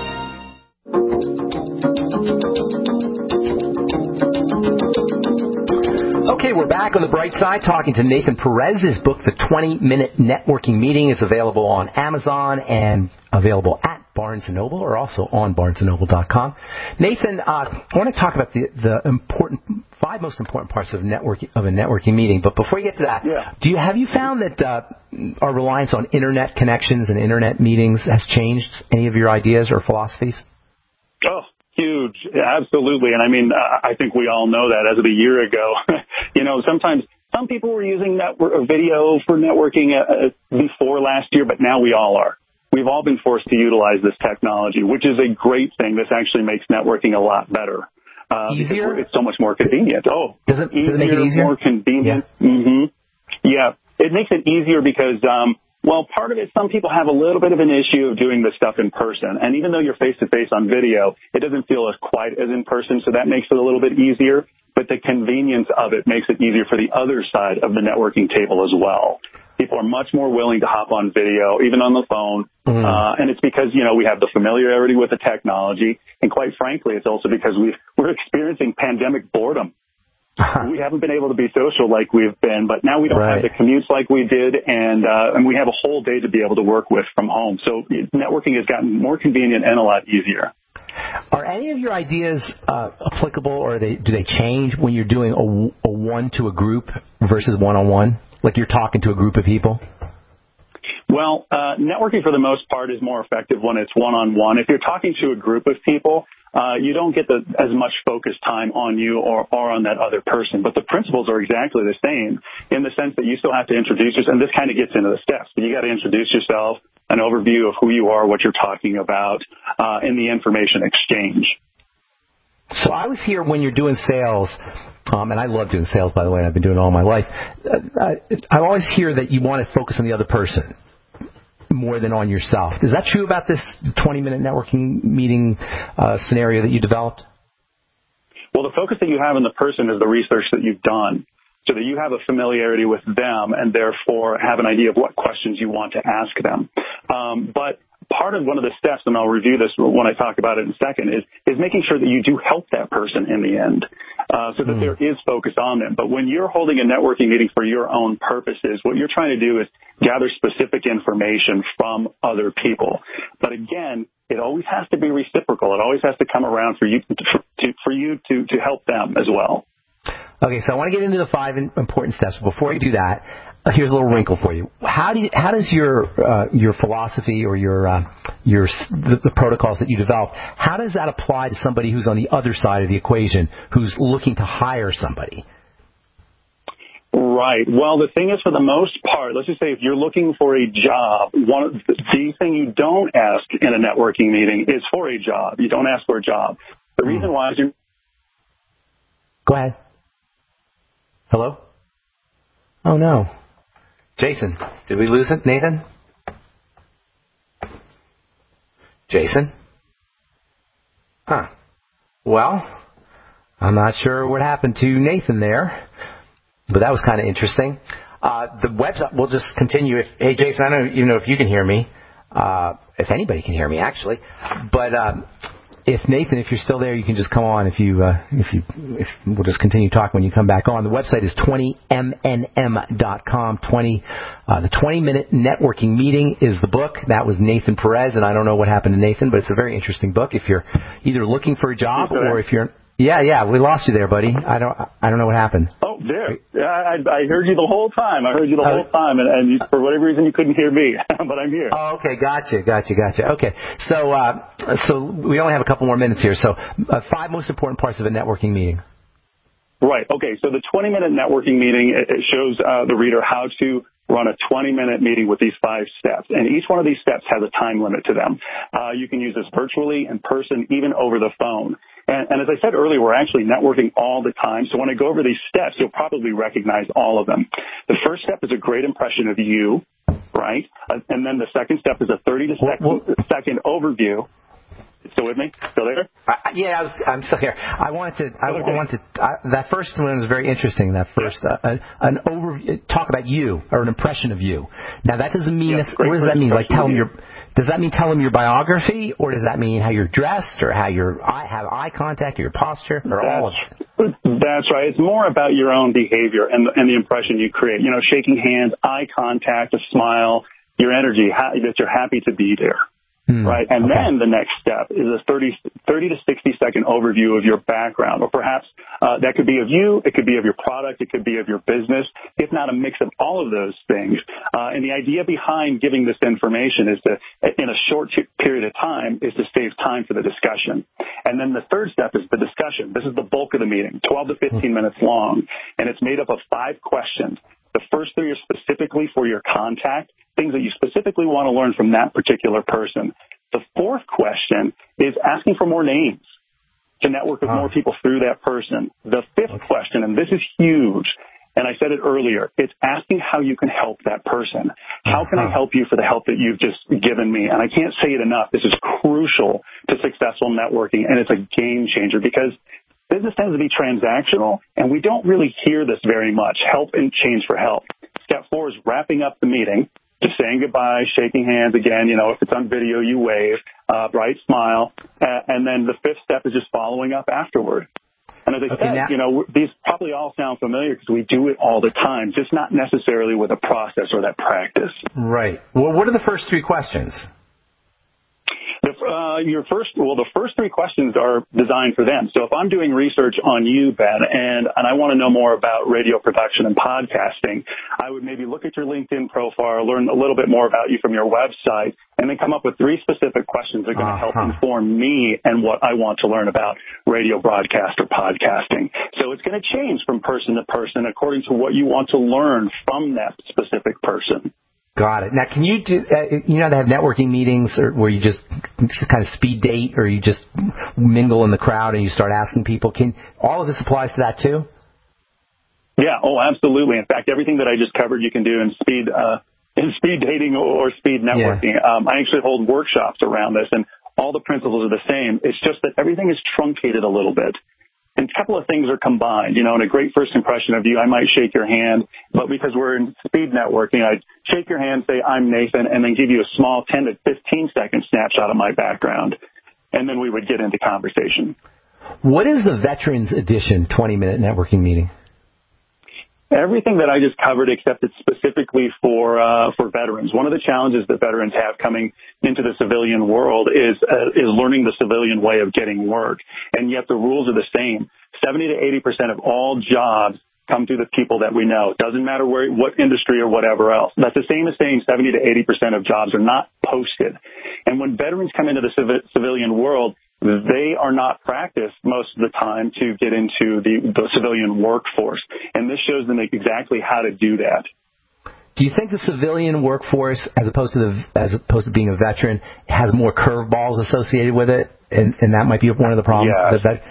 Okay, we're back on the bright side talking to Nathan Perez. His book, The twenty-minute Networking Meeting, is available on Amazon and available at Barnes and Noble, or also on barnes and noble dot com. Nathan, uh, I want to talk about the, the important five most important parts of network of a networking meeting. But before we get to that, yeah. do you have you found that uh, our reliance on internet connections and internet meetings has changed any of your ideas or philosophies? Oh, huge, absolutely. And I mean, uh, I think we all know that as of a year ago. you know, sometimes some people were using network or video for networking uh, before last year, but now we all are. We've all been forced to utilize this technology, which is a great thing. This actually makes networking a lot better. Uh, easier? It's so much more convenient. Oh, does it, easier, does it make it easier? More convenient. Yeah. Mm-hmm. Yeah, it makes it easier because, um, well, part of it, some people have a little bit of an issue of doing this stuff in person. And even though you're face-to-face on video, it doesn't feel as quite as in person, so that makes it a little bit easier. But the convenience of it makes it easier for the other side of the networking table as well. People are much more willing to hop on video, even on the phone. Mm-hmm. Uh, and it's because, you know, we have the familiarity with the technology. And quite frankly, it's also because we've, we're experiencing pandemic boredom. We haven't been able to be social like we've been, but now we don't right. have the commutes like we did, and uh, and we have a whole day to be able to work with from home. So networking has gotten more convenient and a lot easier. Are any of your ideas uh, applicable, or they, do they change when you're doing a, a one to a group versus one-on-one? Like you're talking to a group of people? Well, uh, networking for the most part is more effective when it's one-on-one. If you're talking to a group of people, uh, you don't get the, as much focus time on you or, or on that other person. But the principles are exactly the same in the sense that you still have to introduce yourself. And this kind of gets into the steps. But you got to introduce yourself, an overview of who you are, what you're talking about, uh, in the information exchange. So I was here when you're doing sales, um, and I love doing sales, by the way, and I've been doing it all my life. I, I always hear that you want to focus on the other person more than on yourself. Is that true about this twenty-minute networking meeting uh, scenario that you developed? Well, the focus that you have on the person is the research that you've done, so that you have a familiarity with them and therefore have an idea of what questions you want to ask them. Um, but part of one of the steps, and I'll review this when I talk about it in a second, is, is making sure that you do help that person in the end, uh, so that mm. there is focus on them. But when you're holding a networking meeting for your own purposes, what you're trying to do is gather specific information from other people. But again, it always has to be reciprocal. It always has to come around for you to, to, for you to, to help them as well. Okay, so I want to get into the five important steps. Before you do that, uh, here's a little wrinkle for you. How do you, how does your uh, your philosophy or your uh, your the, the protocols that you develop, how does that apply to somebody who's on the other side of the equation, who's looking to hire somebody? Right. Well, the thing is, for the most part, let's just say if you're looking for a job, one of the, the thing you don't ask in a networking meeting is for a job. You don't ask for a job. The reason why is you... Go ahead. Hello? Oh, no. Jason, did we lose it? Nathan? Jason? Huh. Well, I'm not sure what happened to Nathan there. But that was kind of interesting. Uh, the website, we'll just continue. If, hey, Jason, I don't even know if you can hear me, uh, if anybody can hear me, actually. But uh, if Nathan, if you're still there, you can just come on. If you, uh, if you, if we'll just continue talking when you come back on. The website is twenty M N M dot com. twenty, uh, the twenty minute networking meeting is the book. That was Nathan Perez, and I don't know what happened to Nathan, but it's a very interesting book. If you're either looking for a job or if you're Yeah, yeah, we lost you there, buddy. I don't, I don't know what happened. Oh, there. Yeah, I, I heard you the whole time. I heard you the whole time, and, and you, for whatever reason you couldn't hear me, but I'm here. Oh, okay, gotcha, gotcha, gotcha. Okay, so, uh, so we only have a couple more minutes here. So, uh, five most important parts of a networking meeting. Right. Okay. So the twenty minute networking meeting, it, it shows uh, the reader how to run a twenty minute meeting with these five steps. And each one of these steps has a time limit to them. Uh, you can use this virtually, in person, even over the phone. And, and as I said earlier, we're actually networking all the time. So when I go over these steps, you'll probably recognize all of them. The first step is a great impression of you, right? Uh, and then the second step is a thirty to second, second overview. Still with me? Still there? Uh, yeah, I was, I'm still here. I wanted to. I, okay. I wanted to. I, that first one was very interesting. That first, uh, an, an overview, talk about you or an impression of you. Now that doesn't mean. Yes, what does that mean? Like tell them your. Does that mean tell them your biography, or does that mean how you're dressed, or how you're I have eye contact, or your posture, or that's, all of it? That's right. It's more about your own behavior and and the impression you create. You know, shaking hands, eye contact, a smile, your energy, how, that you're happy to be there. Right. And okay. then the next step is a thirty, thirty to sixty second overview of your background, or perhaps uh, that could be of you, it could be of your product, it could be of your business, if not a mix of all of those things. Uh, and the idea behind giving this information is to, in a short period of time, is to save time for the discussion. And then the third step is the discussion. This is the bulk of the meeting, twelve to fifteen minutes long, and it's made up of five questions. The first three are specifically for your contact, things that you specifically want to learn from that particular person. The fourth question is asking for more names to network with oh. more people through that person. The fifth okay. question, and this is huge, and I said it earlier, it's asking how you can help that person. How can uh-huh. I help you for the help that you've just given me? And I can't say it enough. This is crucial to successful networking, and it's a game changer because business tends to be transactional, and we don't really hear this very much, help and change for help. Step four is wrapping up the meeting, just saying goodbye, shaking hands again. You know, if it's on video, you wave, uh, bright smile. Uh, and then the fifth step is just following up afterward. And as I okay, said, now- you know, these probably all sound familiar because we do it all the time, just not necessarily with a process or that practice. Right. Well, what are the first three questions? The, uh, your first, well, the first three questions are designed for them. So if I'm doing research on you, Ben, and, and I want to know more about radio production and podcasting, I would maybe look at your LinkedIn profile, learn a little bit more about you from your website, and then come up with three specific questions that are going to uh-huh. help inform me and what I want to learn about radio broadcast or podcasting. So it's going to change from person to person according to what you want to learn from that specific person. Got it. Now, can you do, uh, you know, they have networking meetings or where you just, just kind of speed date or you just mingle in the crowd and you start asking people. Can all of this applies to that too? Yeah. Oh, absolutely. In fact, everything that I just covered, you can do in speed, uh, in speed dating or speed networking. Yeah. Um, I actually hold workshops around this and all the principles are the same. It's just that everything is truncated a little bit. And a couple of things are combined. You know, in a great first impression of you, I might shake your hand, but because we're in speed networking, I'd shake your hand, say, I'm Nathan, and then give you a small ten to fifteen second snapshot of my background. And then we would get into conversation. What is the Veterans Edition twenty minute networking meeting? Everything that I just covered, except it's specifically for uh, for veterans. One of the challenges that veterans have coming into the civilian world is uh, is learning the civilian way of getting work, and yet the rules are the same. seventy to eighty percent of all jobs come through the people that we know. It doesn't matter where, what industry or whatever else. That's the same as saying seventy to eighty percent of jobs are not posted. And when veterans come into the civ- civilian world, they are not practiced most of the time to get into the, the civilian workforce. And this shows them exactly how to do that. Do you think the civilian workforce, as opposed to the, as opposed to being a veteran, has more curveballs associated with it, and, and that might be one of the problems? Yes. That, that,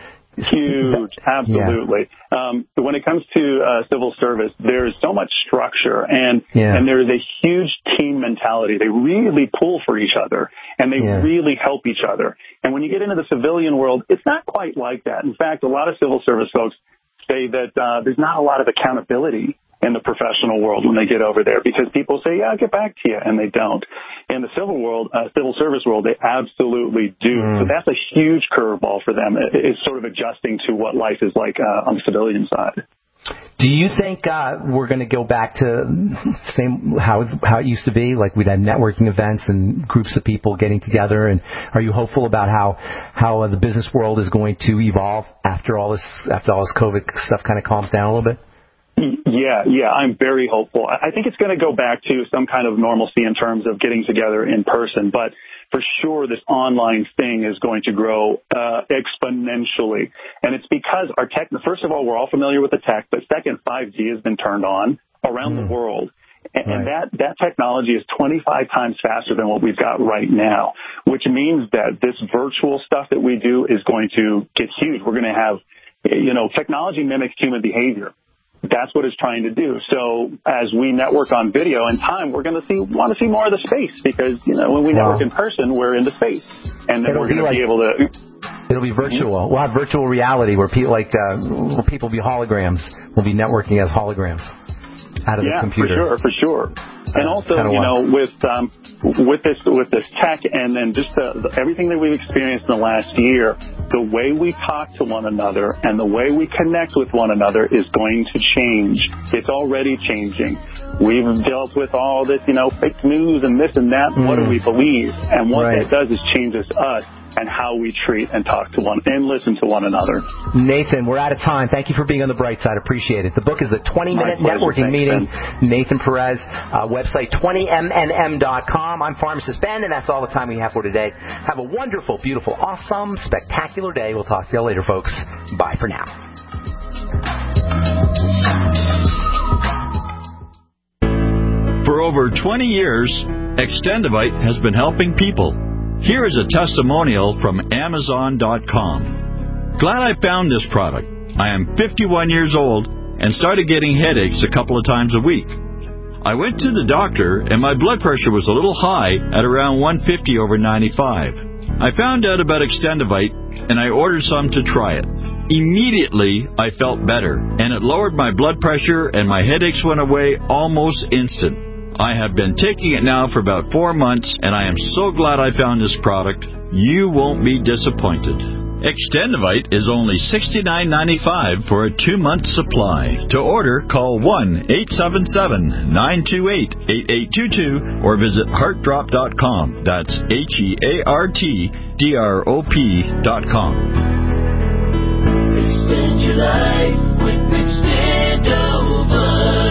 Huge, absolutely. Yeah. Um, when it comes to uh, civil service, there's so much structure, and yeah. and there's a huge team mentality. They really pull for each other, and they yeah. really help each other. And when you get into the civilian world, it's not quite like that. In fact, a lot of civil service folks say that uh, there's not a lot of accountability in the professional world when they get over there, because people say, yeah, I'll get back to you, and they don't. In the civil world, uh, civil service world, they absolutely do. Mm. So that's a huge curveball for them. It's sort of adjusting to what life is like uh, on the civilian side. Do you think uh, we're going to go back to same how how it used to be? Like we'd have networking events and groups of people getting together. And are you hopeful about how how uh, the business world is going to evolve after all this after all this COVID stuff kind of calms down a little bit? Yeah, yeah, I'm very hopeful. I think it's going to go back to some kind of normalcy in terms of getting together in person, but for sure this online thing is going to grow uh, exponentially. And it's because our tech, first of all, we're all familiar with the tech, but second, five G has been turned on around mm. the world. And, right. and that, that technology is twenty-five times faster than what we've got right now, which means that this virtual stuff that we do is going to get huge. We're going to have, you know, technology mimics human behavior. That's what it's trying to do. So as we network on video, in time, we're going to see want to see more of the space, because, you know, when we wow. network in person, we're in the space. And then it'll we're going to like, be able to... It'll be virtual. We'll have virtual reality where people, like, uh, where people be holograms. We'll be networking as holograms out of yeah, the computer. Yeah, for sure, for sure. And also, you know, with um, with this with this tech, and then just the, the, everything that we've experienced in the last year, the way we talk to one another and the way we connect with one another is going to change. It's already changing. We've dealt with all this, you know, fake news and this and that. Mm. What do we believe? And what right. that does is changes us and how we treat and talk to one and listen to one another. Nathan, we're out of time. Thank you for being on the bright side. Appreciate it. The book is the twenty-minute networking Thanks, meeting. Ben. Nathan Perez, uh, website twenty M N M dot com. I'm Pharmacist Ben, and that's all the time we have for today. Have a wonderful, beautiful, awesome, spectacular day. We'll talk to you later, folks. Bye for now. For over twenty years, Extendivite has been helping people. Here is a testimonial from Amazon dot com. Glad I found this product. I am fifty-one years old and started getting headaches a couple of times a week. I went to the doctor and my blood pressure was a little high at around one fifty over ninety-five. I found out about Extendivite and I ordered some to try it. Immediately, I felt better, and it lowered my blood pressure and my headaches went away almost instant. I have been taking it now for about four months, and I am so glad I found this product. You won't be disappointed. Extendivite is only sixty-nine ninety-five for a two-month supply. To order, call one eight seven seven, nine two eight, eight eight two two or visit heart drop dot com. That's H E A R T D R O P dot com. Extend your life with Extendivite.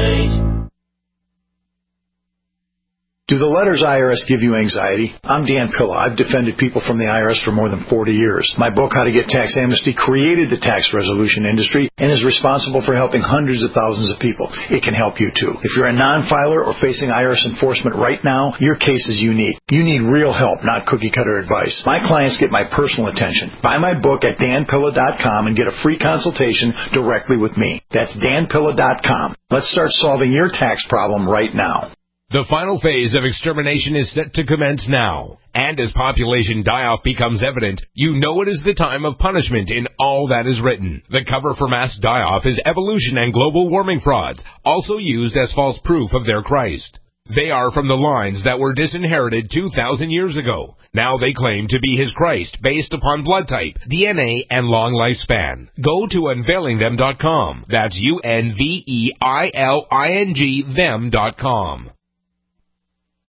Do the letters I R S give you anxiety? I'm Dan Pilla. I've defended people from the I R S for more than forty years. My book, How to Get Tax Amnesty, created the tax resolution industry and is responsible for helping hundreds of thousands of people. It can help you, too. If you're a non-filer or facing I R S enforcement right now, your case is unique. You need real help, not cookie-cutter advice. My clients get my personal attention. Buy my book at dan pilla dot com and get a free consultation directly with me. That's dan pilla dot com. Let's start solving your tax problem right now. The final phase of extermination is set to commence now. And as population die-off becomes evident, you know it is the time of punishment in all that is written. The cover for mass die-off is evolution and global warming frauds, also used as false proof of their Christ. They are from the lines that were disinherited two thousand years ago. Now they claim to be his Christ based upon blood type, D N A, and long lifespan. Go to unveiling them dot com. That's U N V E I L I N G them dot com.